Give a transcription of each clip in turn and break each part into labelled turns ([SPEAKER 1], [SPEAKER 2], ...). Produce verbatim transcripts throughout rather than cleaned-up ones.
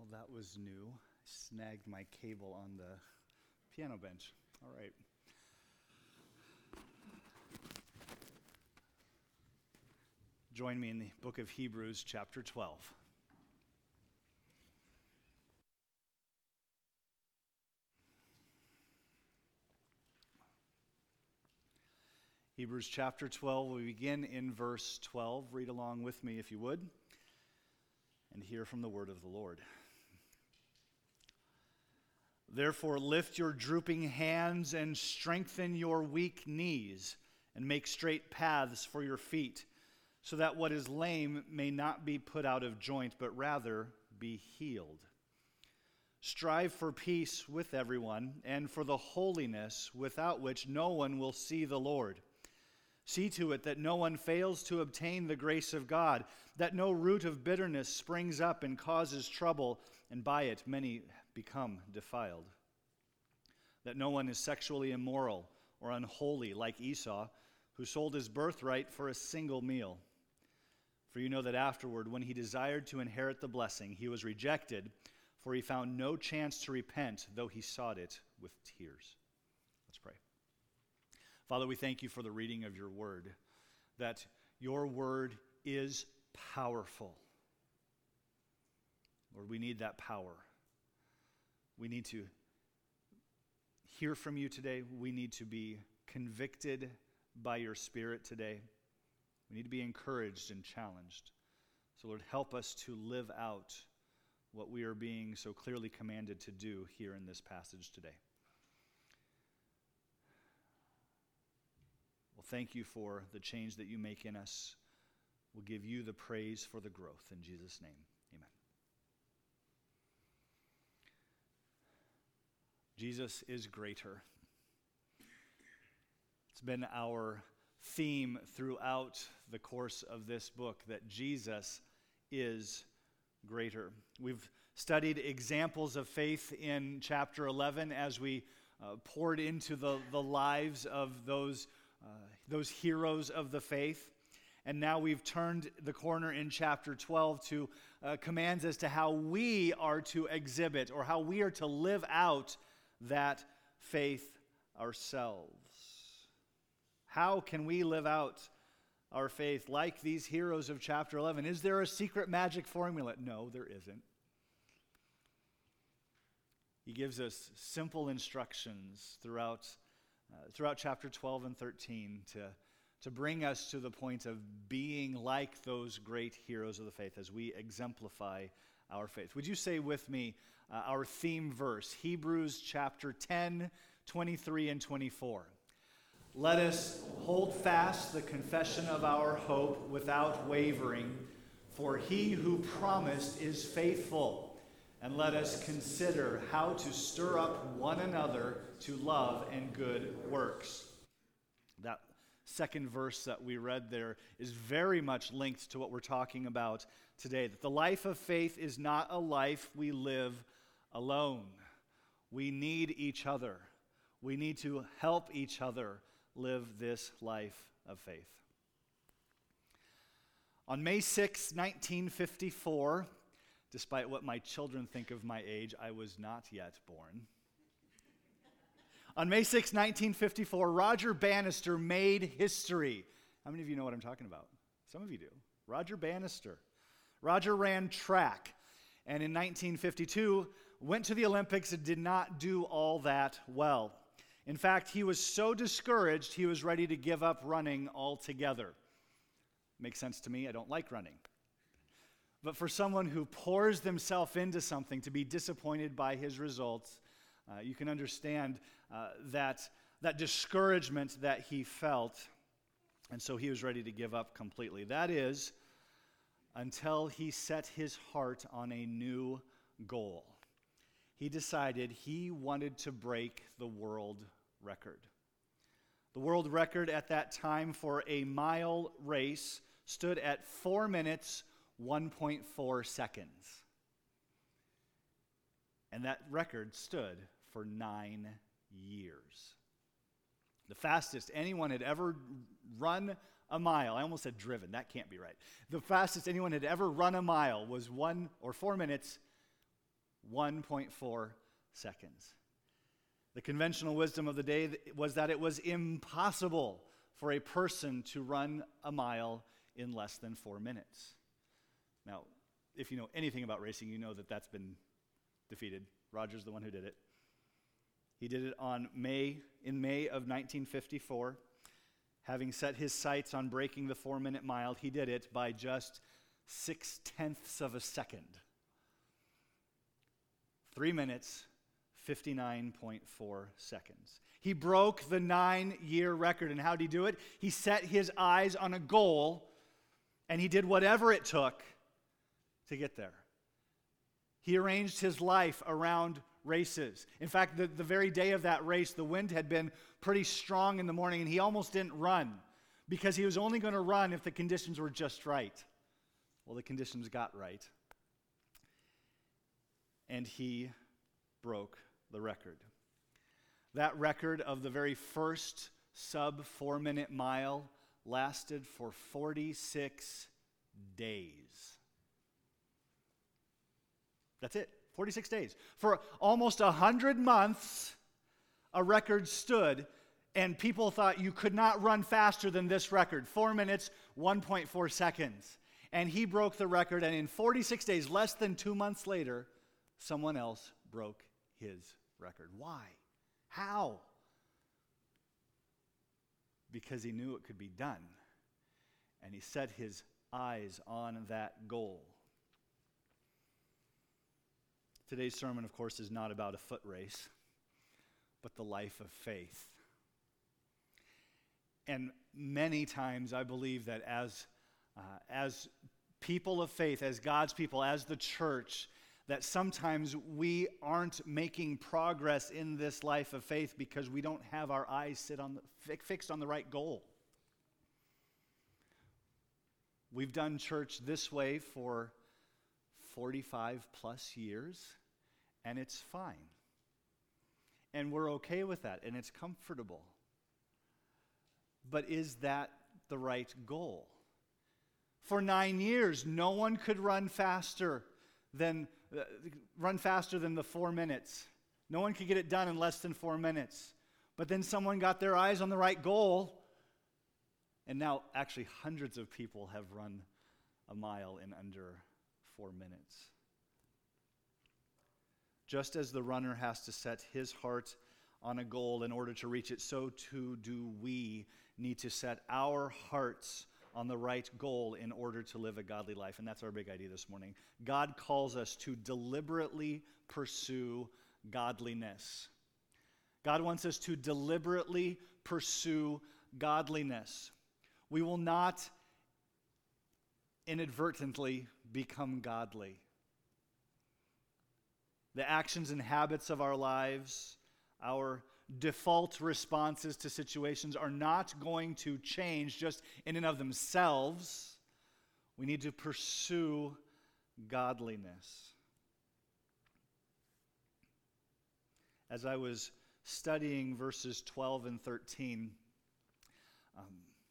[SPEAKER 1] That was new. I snagged my cable on the piano bench. All right. Join me in the book of Hebrews, chapter twelve. Hebrews chapter twelve, we begin in verse twelve. Read along with me if you would, and hear from the word of the Lord. Therefore, lift your drooping hands and strengthen your weak knees, and make straight paths for your feet, so that what is lame may not be put out of joint, but rather be healed. Strive for peace with everyone, and for the holiness without which no one will see the Lord. See to it that no one fails to obtain the grace of God, that no root of bitterness springs up and causes trouble, and by it many become defiled. That no one is sexually immoral or unholy like Esau, who sold his birthright for a single meal. For you know that afterward, when he desired to inherit the blessing, he was rejected, for he found no chance to repent, though he sought it with tears. Let's pray. Father, we thank you for the reading of your word, that your word is powerful. Lord, we need that power. We need to hear from you today. We need to be convicted by your Spirit today. We need to be encouraged and challenged. So, Lord, help us to live out what we are being so clearly commanded to do here in this passage today. Well, thank you for the change that you make in us. We'll give you the praise for the growth. In Jesus' name, amen. Jesus is greater. It's been our theme throughout the course of this book that Jesus is greater. We've studied examples of faith in chapter eleven as we uh, poured into the, the lives of those Uh, those heroes of the faith. And now we've turned the corner in chapter twelve to uh, commands as to how we are to exhibit or how we are to live out that faith ourselves. How can we live out our faith like these heroes of chapter eleven? Is there a secret magic formula? No, there isn't. He gives us simple instructions throughout Uh, throughout chapter twelve and thirteen to, to bring us to the point of being like those great heroes of the faith as we exemplify our faith. Would you say with me uh, our theme verse, Hebrews chapter ten, twenty-three and twenty-four. Let us hold fast the confession of our hope without wavering, for he who promised is faithful. And let us consider how to stir up one another to love and good works. That second verse that we read there is very much linked to what we're talking about today. That the life of faith is not a life we live alone. We need each other. We need to help each other live this life of faith. On May sixth, nineteen fifty-four, despite what my children think of my age, I was not yet born. On May sixth, nineteen fifty-four, Roger Bannister made history. How many of you know what I'm talking about? Some of you do. Roger Bannister. Roger ran track, and in nineteen fifty-two, went to the Olympics and did not do all that well. In fact, he was so discouraged, he was ready to give up running altogether. Makes sense to me. I don't like running. But for someone who pours themselves into something to be disappointed by his results, uh, you can understand uh, that, that discouragement that he felt, and so he was ready to give up completely. That is, until he set his heart on a new goal. He decided he wanted to break the world record. The world record at that time for a mile race stood at four minutes, one point four seconds. And that record stood for nine years. The fastest anyone had ever run a mile, I almost said driven, that can't be right. The fastest anyone had ever run a mile was one or four minutes, one point four seconds. The conventional wisdom of the day was that it was impossible for a person to run a mile in less than four minutes. Now, if you know anything about racing, you know that that's been defeated. Roger's the one who did it. He did it on May, in May of nineteen fifty-four. Having set his sights on breaking the four-minute mile, he did it by just six-tenths of a second. Three minutes, fifty-nine point four seconds. He broke the nine-year record. And how did he do it? He set his eyes on a goal, and he did whatever it took to get there. He arranged his life around races. In fact, the, the very day of that race, the wind had been pretty strong in the morning, and he almost didn't run because he was only going to run if the conditions were just right. Well, the conditions got right, and he broke the record. That record of the very first sub-four-minute mile lasted for forty-six days. That's it, forty-six days. For almost one hundred months, a record stood, and people thought you could not run faster than this record. Four minutes, one point four seconds. And he broke the record, and in forty-six days, less than two months later, someone else broke his record. Why? How? Because he knew it could be done, and he set his eyes on that goal. Today's sermon, of course, is not about a foot race, but the life of faith. And many times I believe that as, uh, as people of faith, as God's people, as the church, that sometimes we aren't making progress in this life of faith because we don't have our eyes sit on the, fixed on the right goal. We've done church this way for forty-five plus years, and it's fine. And we're okay with that, and it's comfortable. But is that the right goal? For nine years, no one could run faster than uh, run faster than the four minutes. No one could get it done in less than four minutes. But then someone got their eyes on the right goal, and now actually hundreds of people have run a mile in under four minutes. Just as the runner has to set his heart on a goal in order to reach it, so too do we need to set our hearts on the right goal in order to live a godly life. And that's our big idea this morning. God calls us to deliberately pursue godliness. God wants us to deliberately pursue godliness. We will not inadvertently become godly. The actions and habits of our lives, our default responses to situations are not going to change just in and of themselves. We need to pursue godliness. As I was studying verses twelve and thirteen, um,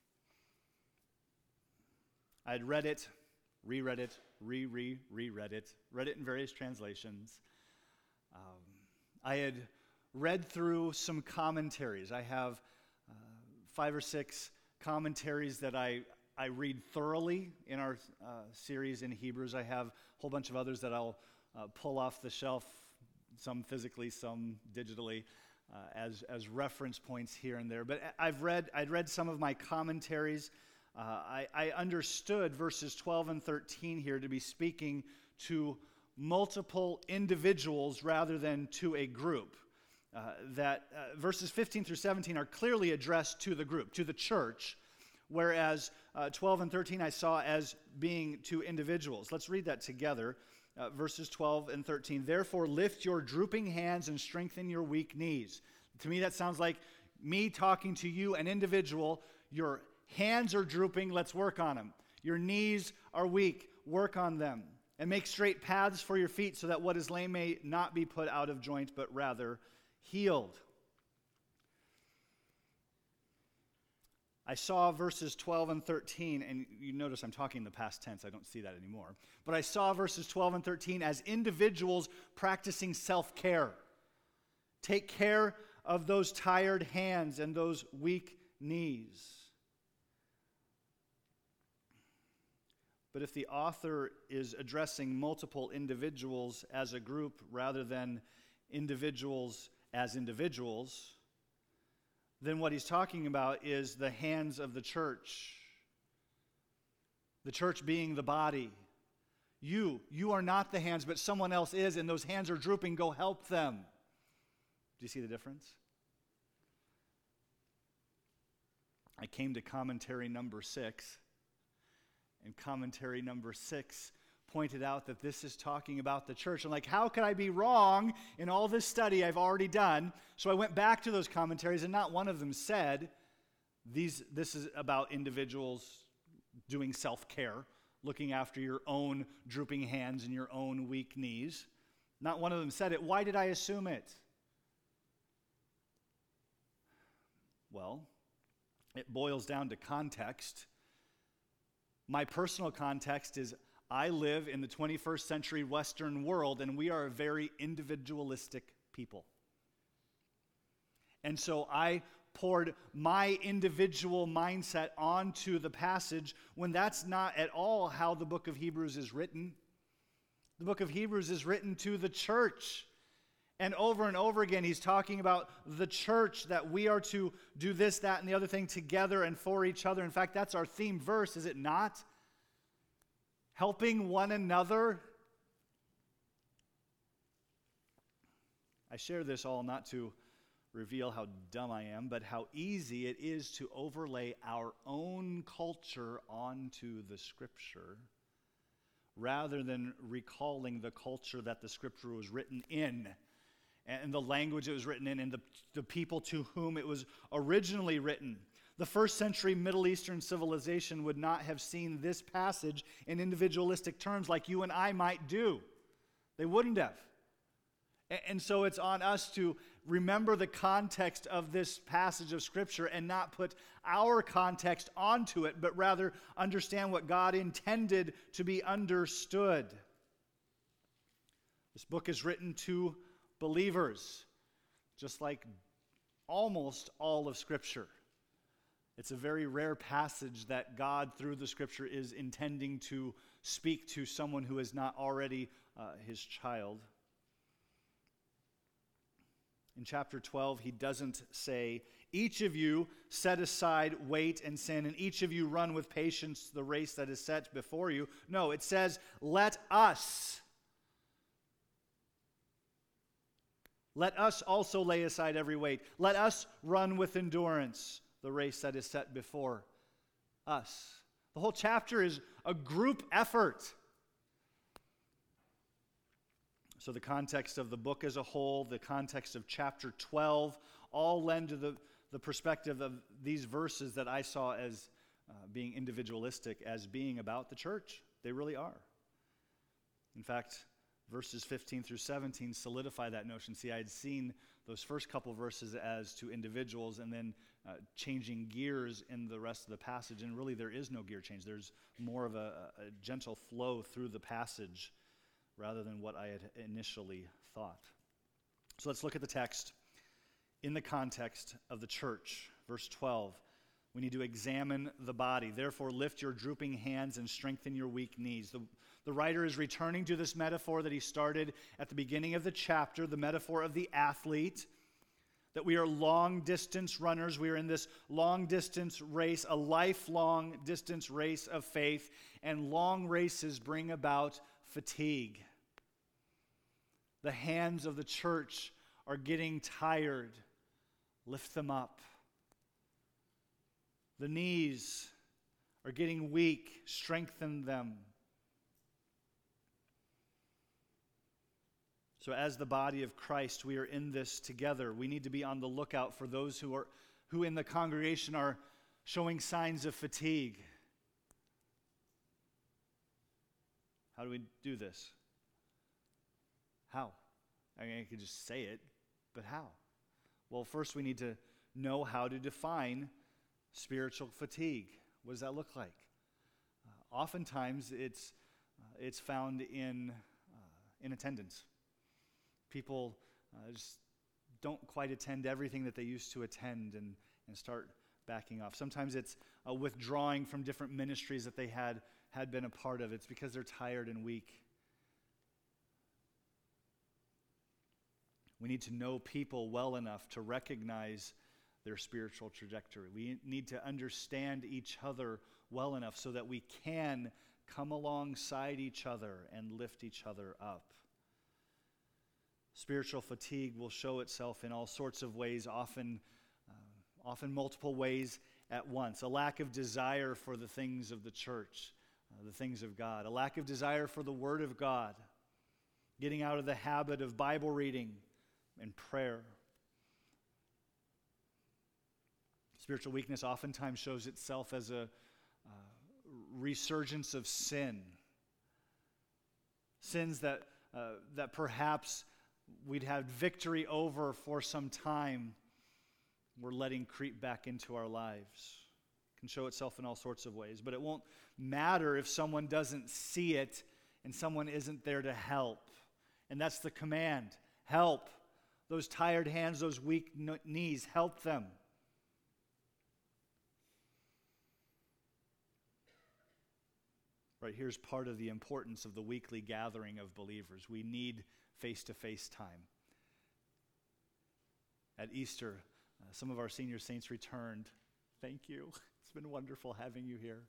[SPEAKER 1] I had read it, reread it, re-re, reread it, read it in various translations. Um, I had read through some commentaries. I have uh, five or six commentaries that I, I read thoroughly in our uh, series in Hebrews. I have a whole bunch of others that I'll uh, pull off the shelf, some physically, some digitally, uh, as, as reference points here and there. But I've read, I'd read some of my commentaries. Uh, I, I understood verses twelve and thirteen here to be speaking to multiple individuals rather than to a group. Uh, that uh, verses fifteen through seventeen are clearly addressed to the group, to the church, whereas uh, twelve and thirteen I saw as being to individuals. Let's read that together. Uh, verses twelve and thirteen. Therefore, lift your drooping hands and strengthen your weak knees. To me, that sounds like me talking to you, an individual. Your hands are drooping, let's work on them. Your knees are weak, work on them. And make straight paths for your feet so that what is lame may not be put out of joint, but rather healed. I saw verses twelve and thirteen, and you notice I'm talking in the past tense. I don't see that anymore. But I saw verses twelve and thirteen as individuals practicing self-care. Take care of those tired hands and those weak knees. But if the author is addressing multiple individuals as a group rather than individuals as individuals, then what he's talking about is the hands of the church. The church being the body. You, you are not the hands, but someone else is, and those hands are drooping. Go help them. Do you see the difference? I came to commentary number six, and commentary number six pointed out that this is talking about the church. I'm like, how could I be wrong in all this study I've already done? So I went back to those commentaries, and not one of them said these. This is about individuals doing self-care, looking after your own drooping hands and your own weak knees. Not one of them said it. Why did I assume it? Well, it boils down to context. My personal context is I live in the twenty-first century Western world, and we are a very individualistic people. And so I poured my individual mindset onto the passage when that's not at all how the book of Hebrews is written. The book of Hebrews is written to the church. And over and over again, he's talking about the church, that we are to do this, that, and the other thing together and for each other. In fact, that's our theme verse, is it not? Helping one another. I share this all not to reveal how dumb I am, but how easy it is to overlay our own culture onto the Scripture rather than recalling the culture that the Scripture was written in, and the language it was written in, and the, the people to whom it was originally written. The first century Middle Eastern civilization would not have seen this passage in individualistic terms like you and I might do. They wouldn't have. And, and so it's on us to remember the context of this passage of Scripture and not put our context onto it, but rather understand what God intended to be understood. This book is written to believers, just like almost all of Scripture. It's a very rare passage that God, through the Scripture, is intending to speak to someone who is not already uh, his child. In chapter twelve, he doesn't say, each of you set aside weight and sin, and each of you run with patience the race that is set before you. No, it says, let us. Let us also lay aside every weight. Let us run with endurance the race that is set before us. The whole chapter is a group effort. So the context of the book as a whole, the context of chapter twelve, all lend to the, the perspective of these verses that I saw as uh, being individualistic, as being about the church. They really are. In fact, verses fifteen through seventeen solidify that notion. See, I had seen those first couple verses as to individuals and then uh, changing gears in the rest of the passage. And really there is no gear change. There's more of a, a gentle flow through the passage rather than what I had initially thought. So let's look at the text in the context of the church. Verse twelve, we need to examine the body. Therefore, lift your drooping hands and strengthen your weak knees. The, the writer is returning to this metaphor that he started at the beginning of the chapter, the metaphor of the athlete, that we are long-distance runners. We are in this long-distance race, a lifelong distance race of faith, and long races bring about fatigue. The hands of the church are getting tired. Lift them up. The knees are getting weak. Strengthen them. So as the body of Christ, we are in this together. We need to be on the lookout for those who are who in the congregation are showing signs of fatigue. How do we do this? How? I mean, I could just say it, but how? Well, first we need to know how to define Spiritual fatigue. What does that look like? Uh, oftentimes, it's uh, it's found in uh, in attendance. People uh, just don't quite attend everything that they used to attend, and and start backing off. Sometimes it's uh, withdrawing from different ministries that they had had been a part of. It's because they're tired and weak. We need to know people well enough to recognize their spiritual trajectory. We need to understand each other well enough so that we can come alongside each other and lift each other up. Spiritual fatigue will show itself in all sorts of ways, often, uh, often multiple ways at once. A lack of desire for the things of the church, uh, the things of God. A lack of desire for the Word of God. Getting out of the habit of Bible reading and prayer. Spiritual weakness oftentimes shows itself as a uh, resurgence of sin. Sins that uh, that perhaps we'd had victory over for some time, we're letting creep back into our lives. It can show itself in all sorts of ways, but it won't matter if someone doesn't see it and someone isn't there to help. And that's the command. Help. Those tired hands, those weak knees, help them. Right, here's part of the importance of the weekly gathering of believers. We need face-to-face time. At Easter, uh, some of our senior saints returned. Thank you. It's been wonderful having you here.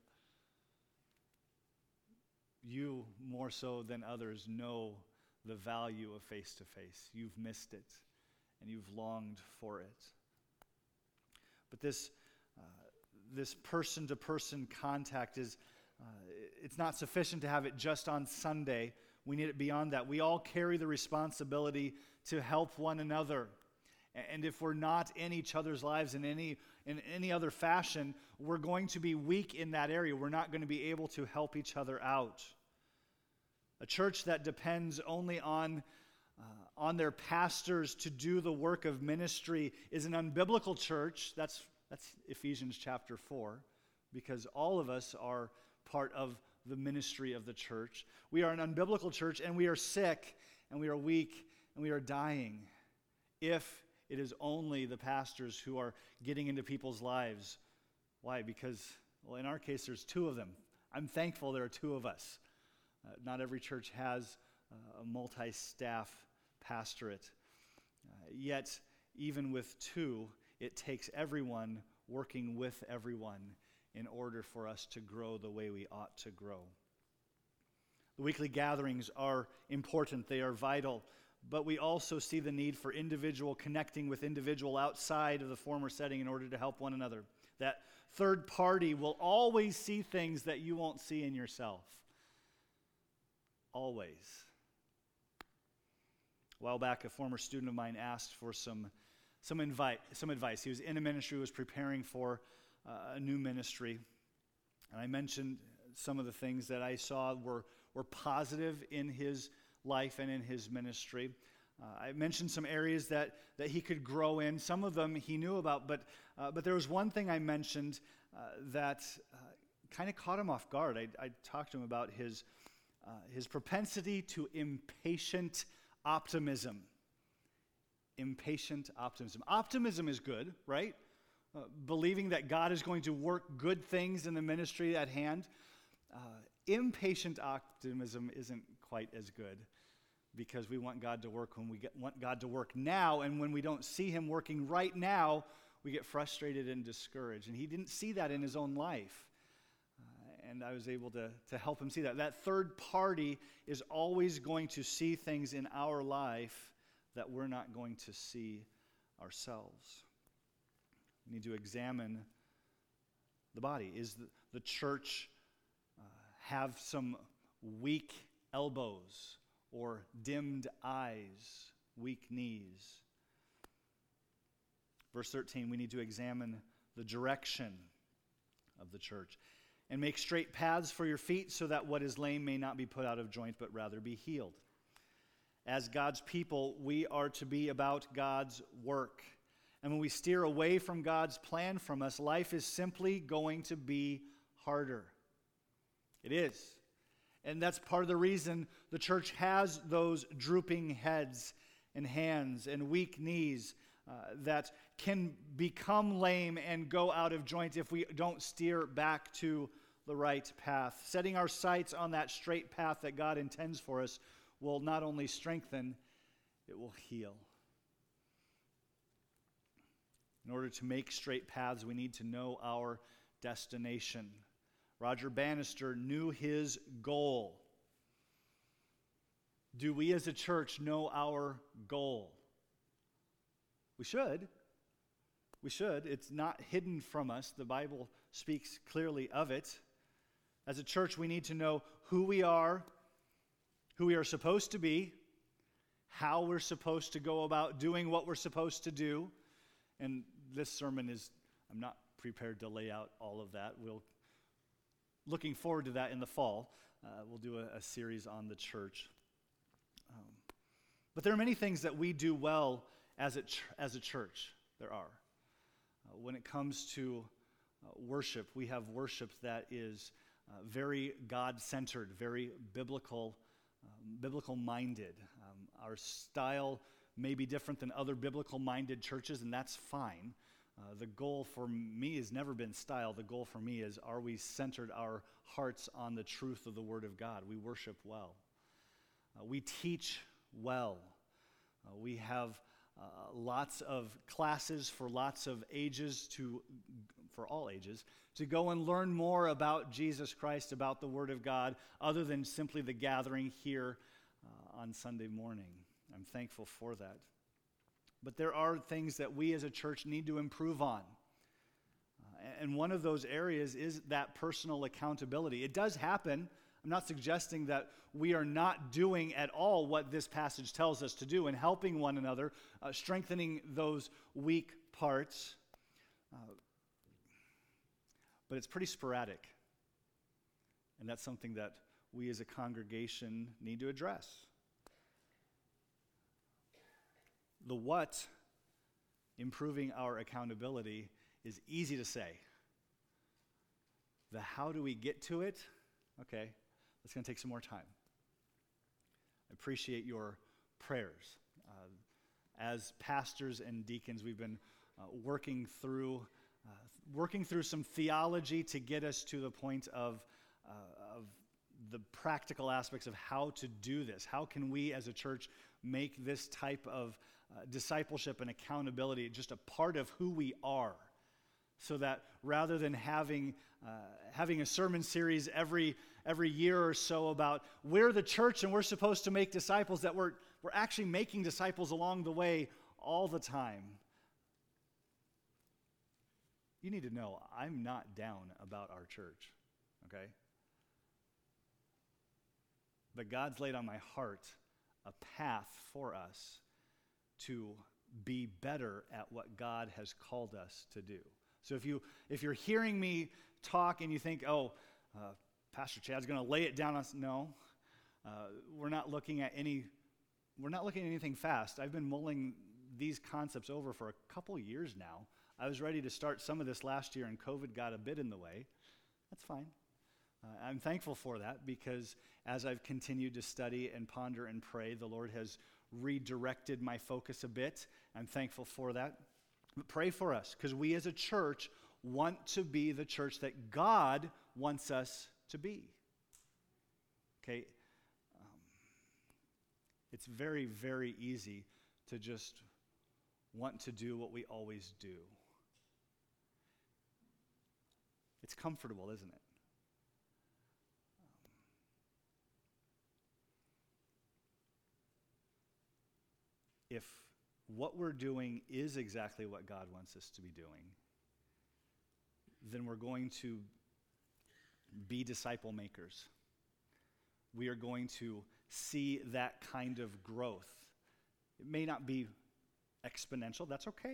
[SPEAKER 1] You, more so than others, know the value of face-to-face. You've missed it, and you've longed for it. But this, uh, this person-to-person contact is Uh, it's not sufficient to have it just on Sunday. We need it beyond that. We all carry the responsibility to help one another. And if we're not in each other's lives in any in any other fashion, we're going to be weak in that area. We're not going to be able to help each other out. A church that depends only on uh, on their pastors to do the work of ministry is an unbiblical church. That's that's Ephesians chapter four, because all of us are part of the ministry of the church. We are an unbiblical church, and we are sick, and we are weak, and we are dying if it is only the pastors who are getting into people's lives. Why? Because, well, in our case, there's two of them. I'm thankful there are two of us. Uh, not every church has uh, a multi-staff pastorate. Uh, yet, even with two, it takes everyone working with everyone in order for us to grow the way we ought to grow. The weekly gatherings are important, they are vital, but we also see the need for individual connecting with individual outside of the former setting in order to help one another. That third party will always see things that you won't see in yourself. Always. A while back, a former student of mine asked for some, some, invite, some advice. He was in a ministry, was preparing for Uh, a new ministry, and I mentioned some of the things that I saw were, were positive in his life and in his ministry. Uh, I mentioned some areas that, that he could grow in. Some of them he knew about, but uh, but there was one thing I mentioned uh, that uh, kind of caught him off guard. I, I talked to him about his uh, his propensity to impatient optimism. Impatient optimism. Optimism is good, right? Uh, believing that God is going to work good things in the ministry at hand. Uh, impatient optimism isn't quite as good, because we want God to work when we get, want God to work now, and when we don't see him working right now, we get frustrated and discouraged. And he didn't see that in his own life. Uh, and I was able to, to help him see that. That third party is always going to see things in our life that we're not going to see ourselves. We need to examine the body. Is the, the church uh, have some weak elbows or dimmed eyes, weak knees? Verse thirteen, we need to examine the direction of the church. And make straight paths for your feet, so that what is lame may not be put out of joint, but rather be healed. As God's people, we are to be about God's work. And when we steer away from God's plan from us, life is simply going to be harder. It is. And that's part of the reason the church has those drooping heads and hands and weak knees uh, that can become lame and go out of joint if we don't steer back to the right path. Setting our sights on that straight path that God intends for us will not only strengthen, it will heal. In order to make straight paths, we need to know our destination. Roger Bannister knew his goal. Do we as a church know our goal? We should. We should. It's not hidden from us. The Bible speaks clearly of it. As a church, we need to know who we are, who we are supposed to be, how we're supposed to go about doing what we're supposed to do. And this sermon is, I'm not prepared to lay out all of that. We'll, looking forward to that in the fall. Uh, we'll do a, a series on the church. Um, but there are many things that we do well as a, ch- as a church. There are. Uh, when it comes to uh, worship, we have worship that is uh, very God-centered, very biblical, um, biblical-minded. Um, our style may be different than other biblical-minded churches, and that's fine. Uh, the goal for me has never been style. The goal for me is, are we centered our hearts on the truth of the Word of God? We worship well. Uh, we teach well. Uh, we have uh, lots of classes for lots of ages, to, for all ages, to go and learn more about Jesus Christ, about the Word of God, other than simply the gathering here uh, on Sunday morning. I'm thankful for that. But there are things that we as a church need to improve on. Uh, and one of those areas is that personal accountability. It does happen. I'm not suggesting that we are not doing at all what this passage tells us to do and helping one another, uh, strengthening those weak parts. Uh, but it's pretty sporadic. And that's something that we as a congregation need to address. The what, improving our accountability, is easy to say. The how do we get to it? Okay, that's going to take some more time. I appreciate your prayers. Uh, as pastors and deacons, we've been uh, working through uh, working through some theology to get us to the point of uh, of the practical aspects of how to do this. How can we as a church make this type of uh, discipleship and accountability just a part of who we are, so that rather than having uh, having a sermon series every every year or so about we're the church and we're supposed to make disciples, that we're we're actually making disciples along the way all the time. You need to know I'm not down about our church, okay? But God's laid on my heart a path for us to be better at what God has called us to do. So if you if you're hearing me talk and you think, oh, uh, Pastor Chad's going to lay it down on us, no, uh, we're not looking at any. We're not looking at anything fast. I've been mulling these concepts over for a couple years now. I was ready to start some of this last year, and COVID got a bit in the way. That's fine. Uh, I'm thankful for that, because as I've continued to study and ponder and pray, the Lord has redirected my focus a bit. I'm thankful for that. But pray for us, because we as a church want to be the church that God wants us to be. Okay? Um, it's very, very easy to just want to do what we always do. It's comfortable, isn't it? If what we're doing is exactly what God wants us to be doing, then we're going to be disciple makers. We are going to see that kind of growth. It may not be exponential, that's okay.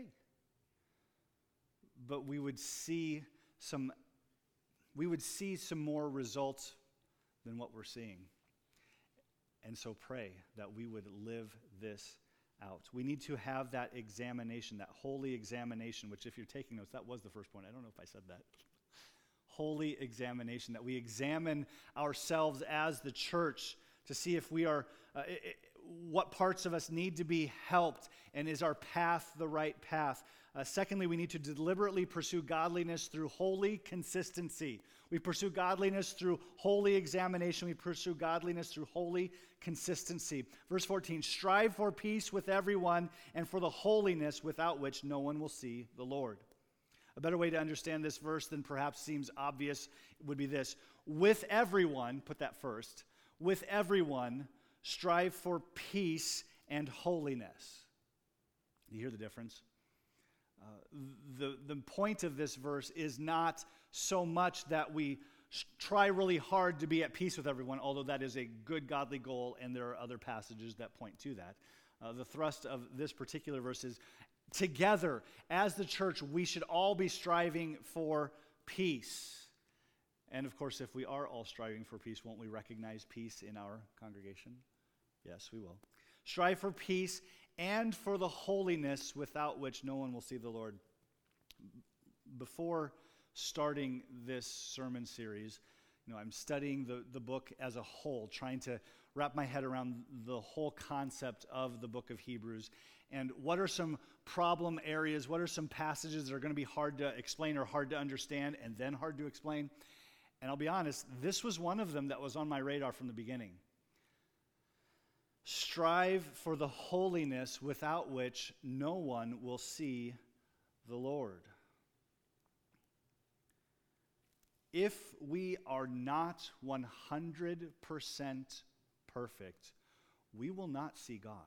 [SPEAKER 1] But we would see some we would see some more results than what we're seeing. And so pray that we would live this out. We need to have that examination, that holy examination, which if you're taking notes, that was the first point. I don't know if I said that. Holy examination, that we examine ourselves as the church to see if we are, uh, it, what parts of us need to be helped, and is our path the right path. Uh, secondly, we need to deliberately pursue godliness through holy consistency. We pursue godliness through holy examination. We pursue godliness through holy consistency. Verse fourteen, strive for peace with everyone and for the holiness without which no one will see the Lord. A better way to understand this verse than perhaps seems obvious would be this. With everyone, put that first, with everyone, strive for peace and holiness. Do you hear the difference? Uh, the, the point of this verse is not so much that we sh- try really hard to be at peace with everyone, although that is a good godly goal, and there are other passages that point to that. Uh, the thrust of this particular verse is, together, as the church, we should all be striving for peace. And of course, if we are all striving for peace, won't we recognize peace in our congregation? Yes, we will. Strive for peace and for the holiness without which no one will see the Lord. Before starting this sermon series, you know, I'm studying the, the book as a whole, trying to wrap my head around the whole concept of the book of Hebrews. And what are some problem areas? What are some passages that are going to be hard to explain or hard to understand and then hard to explain? And I'll be honest, this was one of them that was on my radar from the beginning. Strive for the holiness without which no one will see the Lord. If we are not one hundred percent perfect, we will not see God.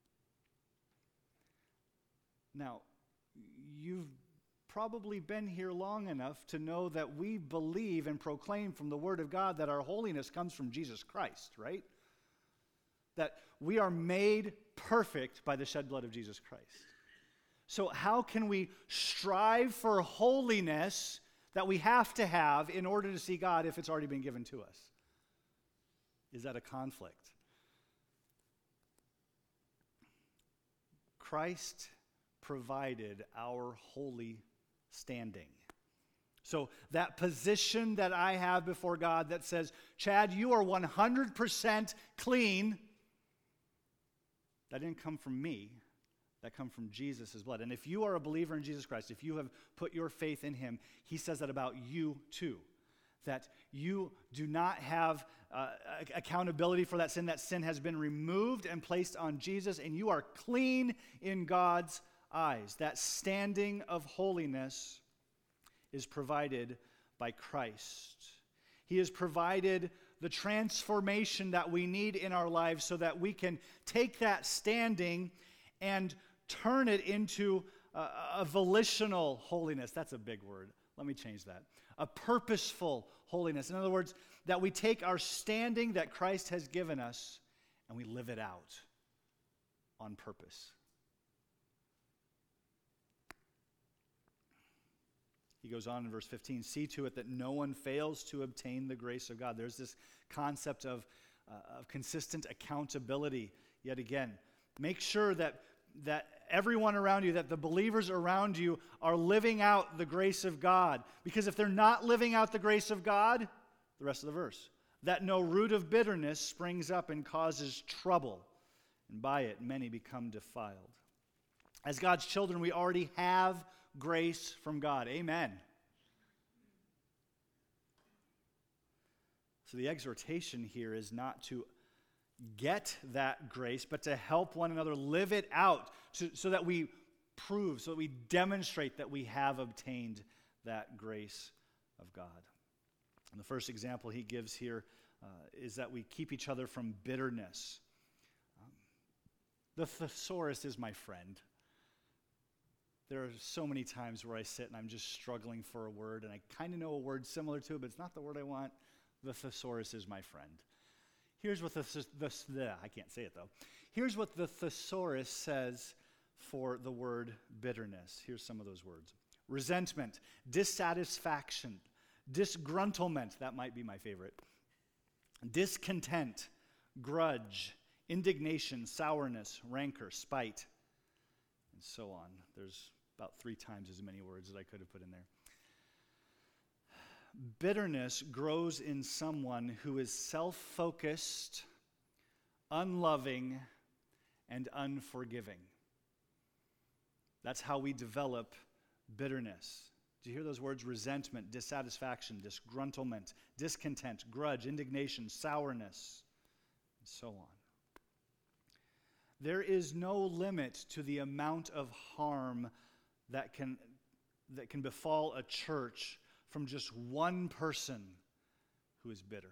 [SPEAKER 1] Now, you've probably been here long enough to know that we believe and proclaim from the Word of God that our holiness comes from Jesus Christ, right? That we are made perfect by the shed blood of Jesus Christ. So how can we strive for holiness that we have to have in order to see God if it's already been given to us? Is that a conflict? Christ provided our holy standing. So that position that I have before God that says, Chad, you are one hundred percent clean, that didn't come from me. That come from Jesus' blood. And if you are a believer in Jesus Christ, if you have put your faith in him, he says that about you too. That you do not have uh, accountability for that sin. That sin has been removed and placed on Jesus, and you are clean in God's eyes. That standing of holiness is provided by Christ. He has provided the transformation that we need in our lives so that we can take that standing and turn it into a, a volitional holiness. That's a big word. Let me change that. A purposeful holiness. In other words, that we take our standing that Christ has given us and we live it out on purpose. He goes on in verse fifteen, see to it that no one fails to obtain the grace of God. There's this concept of, uh, of consistent accountability. Yet again, make sure that, that everyone around you, that the believers around you are living out the grace of God. Because if they're not living out the grace of God, the rest of the verse, that no root of bitterness springs up and causes trouble, and by it many become defiled. As God's children, we already have grace from God. Amen. So the exhortation here is not to get that grace, but to help one another live it out so, so that we prove, so that we demonstrate that we have obtained that grace of God. And the first example he gives here uh, is that we keep each other from bitterness. Um, the thesaurus is my friend. There are so many times where I sit and I'm just struggling for a word, and I kind of know a word similar to it, but it's not the word I want. The thesaurus is my friend. Here's what the, the, the I can't say it though. Here's what the thesaurus says for the word bitterness. Here's some of those words. Resentment, dissatisfaction, disgruntlement, that might be my favorite. Discontent, grudge, indignation, sourness, rancor, spite, and so on. There's about three times as many words that I could have put in there. Bitterness grows in someone who is self-focused, unloving, and unforgiving. That's how we develop bitterness. Do you hear those words? Resentment, dissatisfaction, disgruntlement, discontent, grudge, indignation, sourness, and so on. There is no limit to the amount of harm that can, that can befall a church from just one person who is bitter.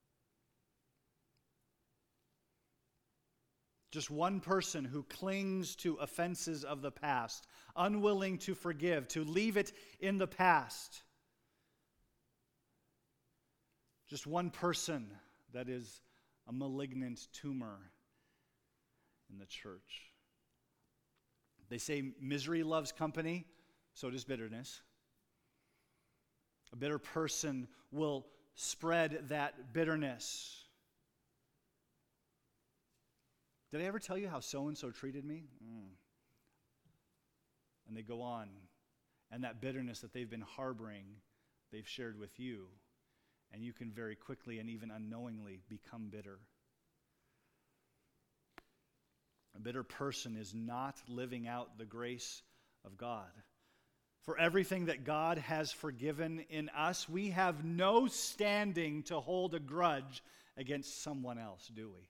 [SPEAKER 1] Just one person who clings to offenses of the past, unwilling to forgive, to leave it in the past. Just one person that is a malignant tumor in the church. They say misery loves company, so does bitterness. A bitter person will spread that bitterness. Did I ever tell you how so-and-so treated me? Mm. And they go on. And that bitterness that they've been harboring, they've shared with you. And you can very quickly and even unknowingly become bitter. A bitter person is not living out the grace of God. For everything that God has forgiven in us, we have no standing to hold a grudge against someone else, do we?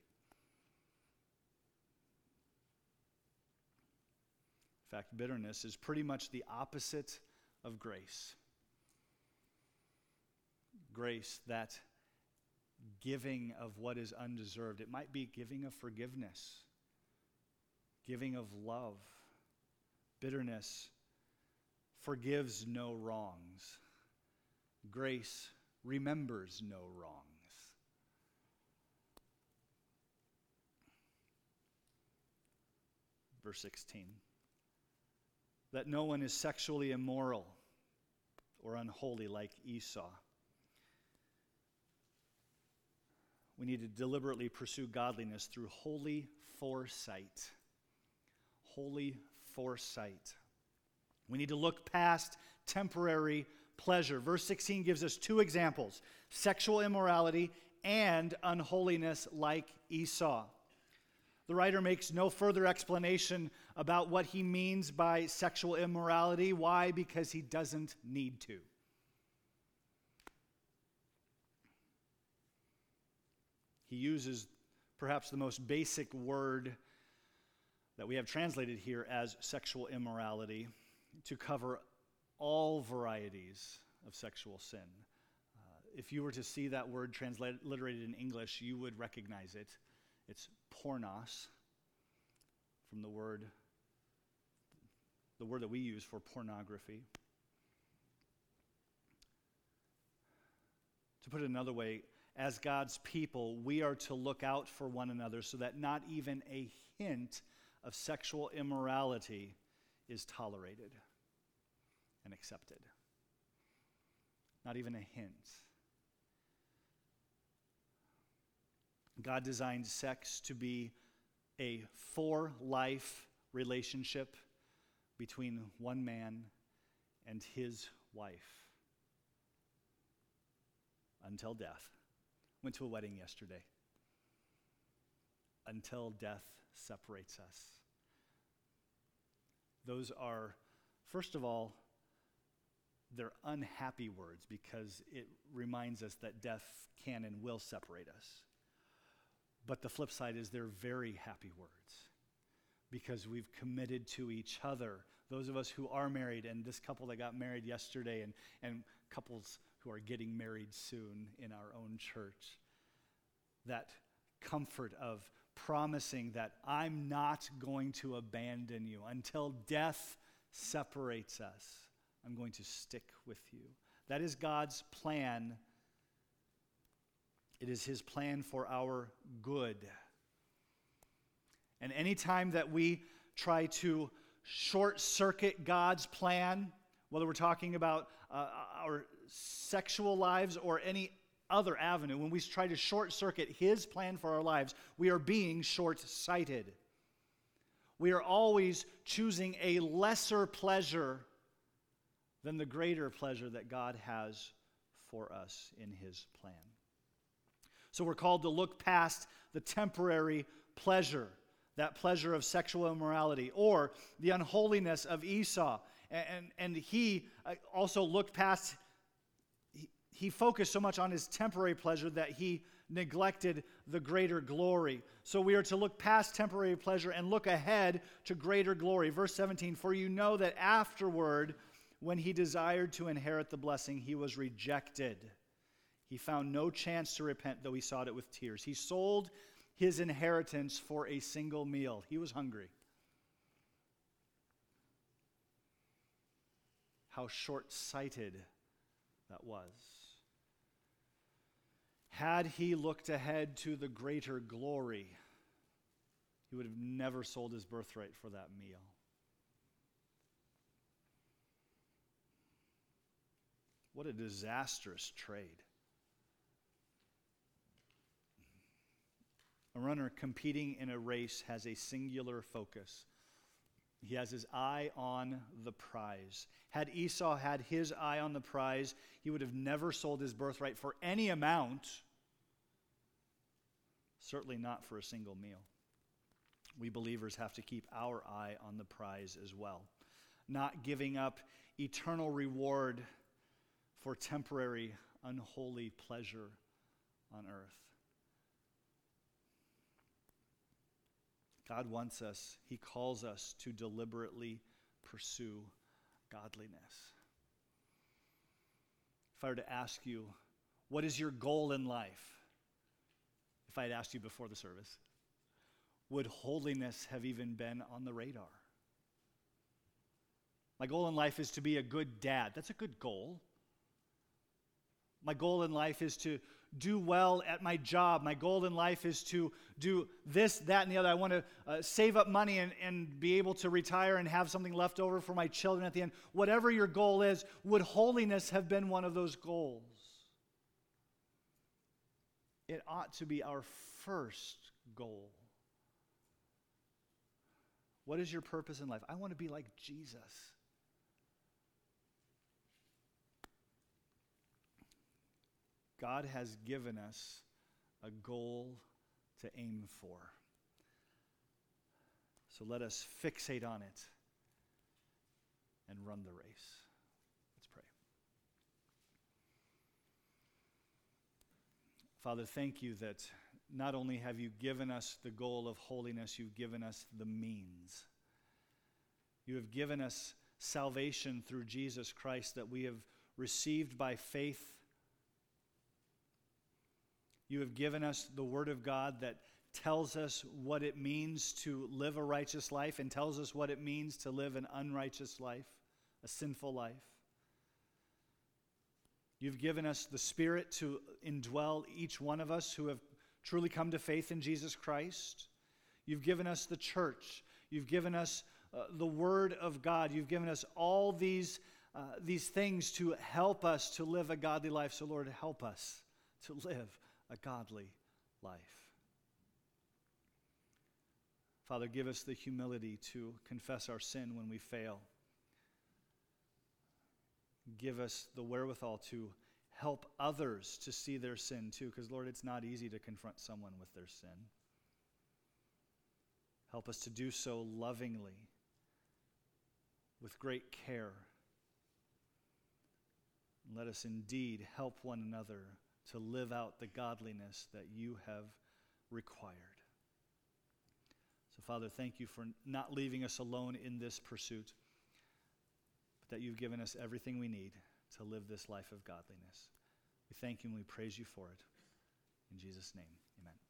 [SPEAKER 1] In fact, bitterness is pretty much the opposite of grace. Grace, that giving of what is undeserved. It might be giving of forgiveness, giving of love. Bitterness forgives no wrongs. Grace remembers no wrongs. Verse sixteen. That no one is sexually immoral or unholy like Esau. We need to deliberately pursue godliness through holy foresight. Holy foresight. We need to look past temporary pleasure. Verse sixteen gives us two examples: sexual immorality and unholiness like Esau. The writer makes no further explanation about what he means by sexual immorality. Why? Because he doesn't need to. He uses perhaps the most basic word that we have translated here as sexual immorality to cover all varieties of sexual sin. Uh, if you were to see that word transliterated in English, you would recognize it. It's pornos, from the word, the word that we use for pornography. To put it another way, as God's people, we are to look out for one another so that not even a hint of sexual immorality is tolerated and accepted. Not even a hint. God designed sex to be a for-life relationship between one man and his wife. Until death. Went to a wedding yesterday. Until death separates us. Those are, first of all, they're unhappy words because it reminds us that death can and will separate us. But the flip side is they're very happy words because we've committed to each other. Those of us who are married, and this couple that got married yesterday, and, and couples who are getting married soon in our own church, that comfort of promising that I'm not going to abandon you until death separates us. I'm going to stick with you. That is God's plan. It is his plan for our good. And anytime that we try to short-circuit God's plan, whether we're talking about uh, our sexual lives or any other avenue, when we try to short circuit his plan for our lives, we are being short-sighted. We are always choosing a lesser pleasure than the greater pleasure that God has for us in his plan. So we're called to look past the temporary pleasure, that pleasure of sexual immorality, or the unholiness of Esau. And, and he also looked past, he, he focused so much on his temporary pleasure that he neglected the greater glory. So we are to look past temporary pleasure and look ahead to greater glory. Verse seventeen, for you know that afterward, when he desired to inherit the blessing, he was rejected. He found no chance to repent, though he sought it with tears. He sold his inheritance for a single meal. He was hungry. How short-sighted that was. Had he looked ahead to the greater glory, he would have never sold his birthright for that meal. What a disastrous trade. A runner competing in a race has a singular focus. He has his eye on the prize. Had Esau had his eye on the prize, he would have never sold his birthright for any amount, certainly not for a single meal. We believers have to keep our eye on the prize as well, not giving up eternal reward for temporary, unholy pleasure on earth. God wants us, he calls us to deliberately pursue godliness. If I were to ask you, what is your goal in life? If I had asked you before the service, would holiness have even been on the radar? My goal in life is to be a good dad. That's a good goal. My goal in life is to do well at my job. My goal in life is to do this, that, and the other. I want to uh, save up money and, and be able to retire and have something left over for my children at the end. Whatever your goal is, would holiness have been one of those goals? It ought to be our first goal. What is your purpose in life? I want to be like Jesus. God has given us a goal to aim for. So let us fixate on it and run the race. Let's pray. Father, thank you that not only have you given us the goal of holiness, you've given us the means. You have given us salvation through Jesus Christ that we have received by faith. You have given us the Word of God that tells us what it means to live a righteous life and tells us what it means to live an unrighteous life, a sinful life. You've given us the Spirit to indwell each one of us who have truly come to faith in Jesus Christ. You've given us the church. You've given us uh, the Word of God. You've given us all these, uh, these things to help us to live a godly life. So, Lord, help us to live a godly life. Father, give us the humility to confess our sin when we fail. Give us the wherewithal to help others to see their sin too, because, Lord, it's not easy to confront someone with their sin. Help us to do so lovingly, with great care. And let us indeed help one another to live out the godliness that you have required. So, Father, thank you for not leaving us alone in this pursuit, but that you've given us everything we need to live this life of godliness. We thank you and we praise you for it. In Jesus' name, amen.